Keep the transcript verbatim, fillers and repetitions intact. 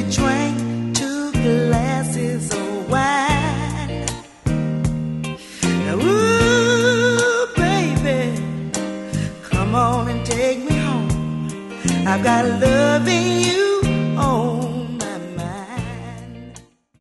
drank two glasses of wine. Ooh, baby, come on and take me home. I've got love in you.